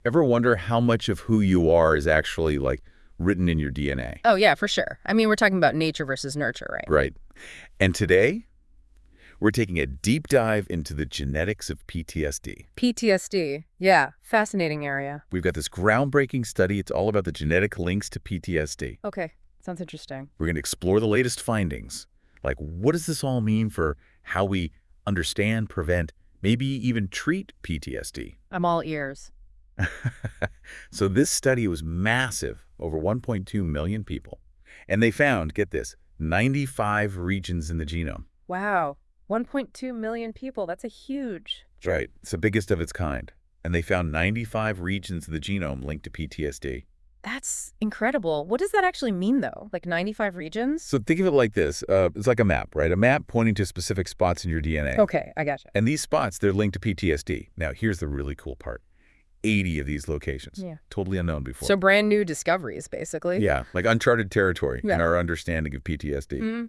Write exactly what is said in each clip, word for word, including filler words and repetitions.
Ever wonder how much of who you are is actually, like, written in your D N A? Oh, yeah, for sure. I mean, we're talking about nature versus nurture, right? Right. And today, we're taking a deep dive into the genetics of P T S D. P T S D. Yeah, fascinating area. We've got this groundbreaking study. It's all about the genetic links to P T S D. Okay, sounds interesting. We're going to explore the latest findings. Like, what does this all mean for how we understand, prevent, maybe even treat P T S D? I'm all ears. So this study was massive, over one point two million people. And they found, get this, ninety-five regions in the genome. Wow, one point two million people. That's a huge. Right. It's the biggest of its kind. And they found ninety-five regions of the genome linked to P T S D. That's incredible. What does that actually mean, though? Like ninety-five regions? So think of it like this. Uh, it's like a map, right? A map pointing to specific spots in your D N A. Okay, I gotcha. And these spots, they're linked to P T S D. Now, here's the really cool part. eighty of these locations. Yeah. Totally unknown before. So brand new discoveries, basically. Yeah, like uncharted territory Yeah. in our understanding of P T S D. Mm,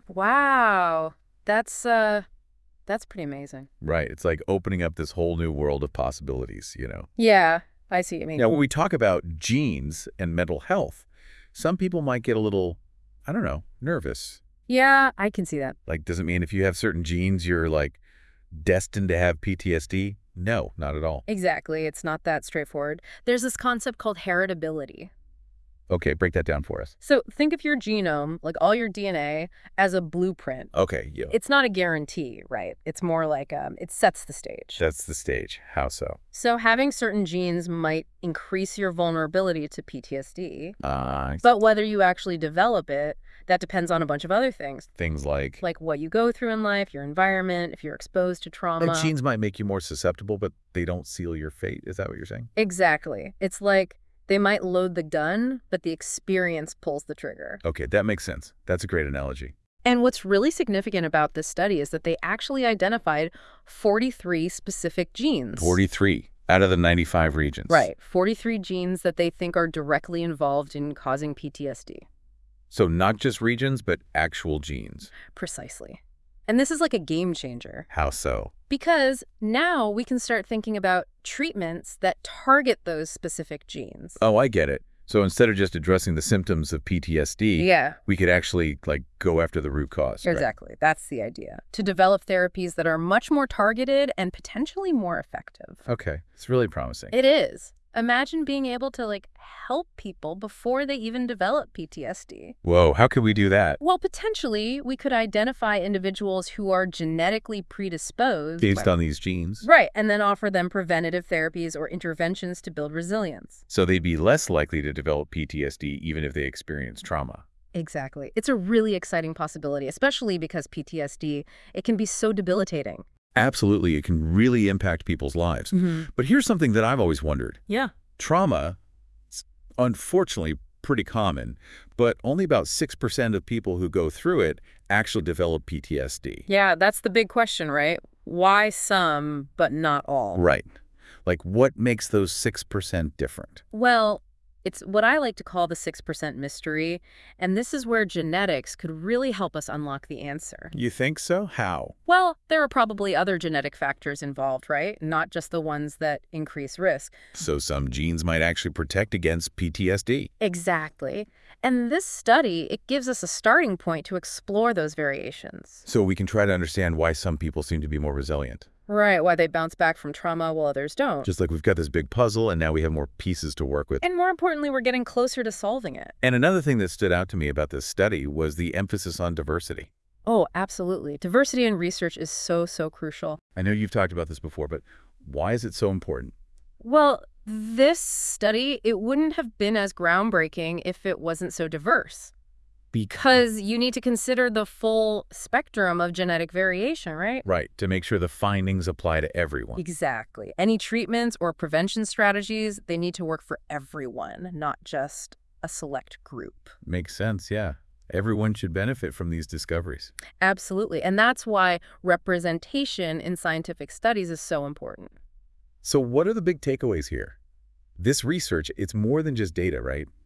wow. That's, uh, that's pretty amazing. Right. It's like opening up this whole new world of possibilities, you know. Yeah, I see what you mean. Now, when we talk about genes and mental health, some people might get a little, I don't know, nervous. Yeah, I can see that. Like, does it mean if you have certain genes, you're like destined to have P T S D? No, not at all. Exactly. It's not that straightforward. There's this concept called heritability. Okay, break that down for us. So think of your genome, like all your D N A, as a blueprint. Okay, yeah. It's not a guarantee, right? It's more like um, it sets the stage. That's the stage. How so? So having certain genes might increase your vulnerability to P T S D, Uh, but whether you actually develop it, that depends on a bunch of other things, things like, like what you go through in life, your environment, if you're exposed to trauma. like genes might make you more susceptible, but they don't seal your fate. Is that what you're saying? Exactly. It's like they might load the gun, but the experience pulls the trigger. Okay, that makes sense. That's a great analogy. And what's really significant about this study is that they actually identified forty-three specific genes. forty-three out of the ninety-five regions. Right. forty-three genes that they think are directly involved in causing P T S D. So not just regions, but actual genes. Precisely. And this is like a game changer. How so? Because now we can start thinking about treatments that target those specific genes. Oh, I get it. So instead of just addressing the symptoms of P T S D, Yeah, we could actually, like, go after the root cause. right? exactly. That's the idea. To develop therapies that are much more targeted and potentially more effective. Okay, it's really promising. It is. Imagine being able to, like, help people before they even develop P T S D. Whoa, how could we do that? Well, potentially, we could identify individuals who are genetically predisposed. Based on these genes. Right, and then offer them preventative therapies or interventions to build resilience. So they'd be less likely to develop P T S D even if they experience trauma. Exactly. It's a really exciting possibility, especially because P T S D, it can be so debilitating. Absolutely, it can really impact people's lives. Mm-hmm. But here's something that I've always wondered. Yeah. Trauma is unfortunately pretty common, but only about six percent of people who go through it actually develop P T S D. Yeah, that's the big question, right? Why some, but not all? Right. Like, what makes those six percent different? Well, it's what I like to call the six percent mystery, and this is where genetics could really help us unlock the answer. You think so? How? Well, there are probably other genetic factors involved, right? Not just the ones that increase risk. So some genes might actually protect against P T S D. Exactly. And this study, it gives us a starting point to explore those variations. So we can try to understand why some people seem to be more resilient. Right, why they bounce back from trauma while others don't. Just like we've got this big puzzle and now we have more pieces to work with. And more importantly, we're getting closer to solving it. And another thing that stood out to me about this study was the emphasis on diversity. Oh, absolutely. Diversity in research is so, so crucial. I know you've talked about this before, but why is it so important? Well, this study, it wouldn't have been as groundbreaking if it wasn't so diverse. Because you need to consider the full spectrum of genetic variation, right? Right, to make sure the findings apply to everyone. Exactly. Any treatments or prevention strategies, they need to work for everyone, not just a select group. Makes sense, yeah. Everyone should benefit from these discoveries. Absolutely. And that's why representation in scientific studies is so important. So what are the big takeaways here? This research, it's more than just data, right?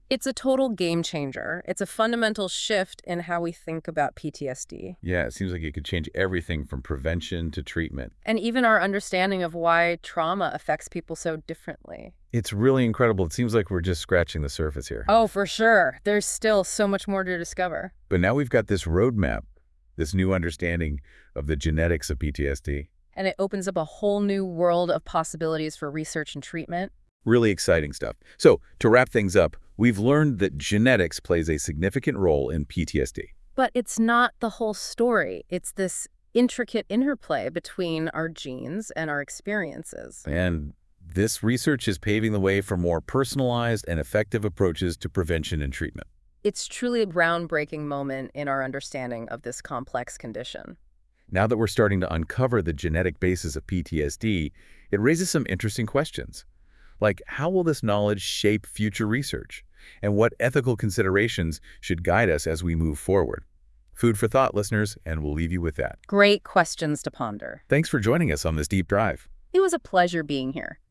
It's a total game changer. It's a fundamental shift in how we think about P T S D. Yeah, it seems like it could change everything from prevention to treatment. And even our understanding of why trauma affects people so differently. It's really incredible. It seems like we're just scratching the surface here. Oh, for sure. There's still so much more to discover. But now we've got this roadmap, this new understanding of the genetics of P T S D. And it opens up a whole new world of possibilities for research and treatment. Really exciting stuff. So, to wrap things up, we've learned that genetics plays a significant role in P T S D. But it's not the whole story. It's this intricate interplay between our genes and our experiences. And this research is paving the way for more personalized and effective approaches to prevention and treatment. It's truly a groundbreaking moment in our understanding of this complex condition. Now that we're starting to uncover the genetic basis of P T S D, it raises some interesting questions. Like, how will this knowledge shape future research? And what ethical considerations should guide us as we move forward? Food for thought, listeners, and we'll leave you with that. Great questions to ponder. Thanks for joining us on this deep dive. It was a pleasure being here.